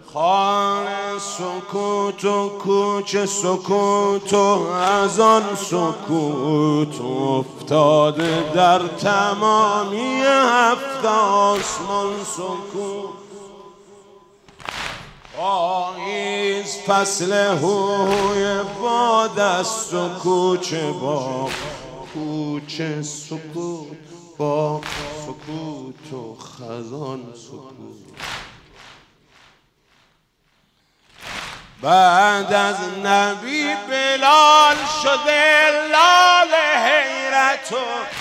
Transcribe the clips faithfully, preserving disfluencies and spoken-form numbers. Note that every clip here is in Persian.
خانه سکوت و کوچه سکوت و از آن سکوت افتاده در تمامی هفت آسمان سکوت. پاییز فصل هوی باد است و کوچه باغ، کوچه سکوت باغ سکوت و خزان سکوت. بعد از نبی بلال شده لال حیرت و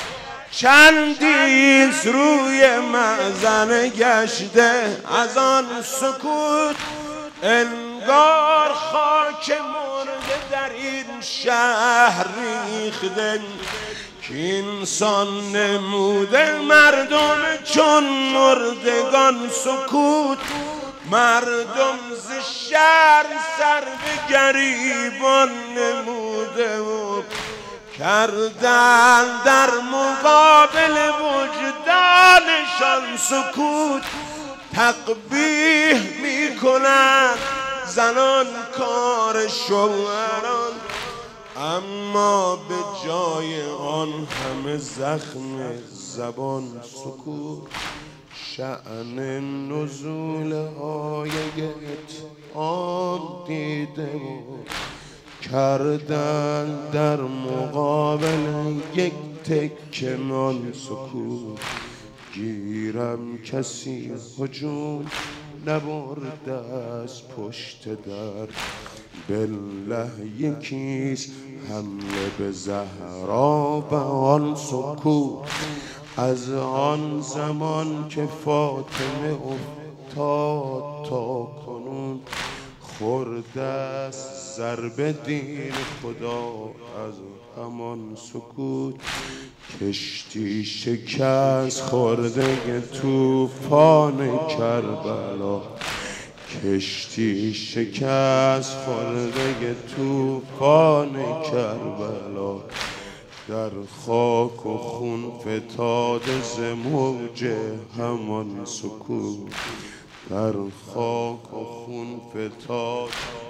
چندیز روی معزن گشته از آن سکوت. انگار خاک مرده در این شهر ریخته که انسان نموده مردم چون مردگان سکوت. مردم ز شهر سر به گریبان نموده و کردن در مقابل وجدانشان سکوت. تقبیح میکنن زنان کار شوهران، اما به جای آن همه زخم زبان سکوت. شأن نزول آیت آن دیده و کردن در مقابل یک تکه نان سکوت. گیرم کسی هجوم نبرده از پشت در، بالله یکیست حمله به زهرا و آن سکوت. از آن زمان که فاطمه افتاد تا کنون خورده است ضرب دین خدا از همان سکوت. کشتی شکست خورده طوفان کربلا، کشتی شکست خورده طوفان کربلا. در خاک و خون فتاده ز موج همان سکوت، در خاک و خون فتاده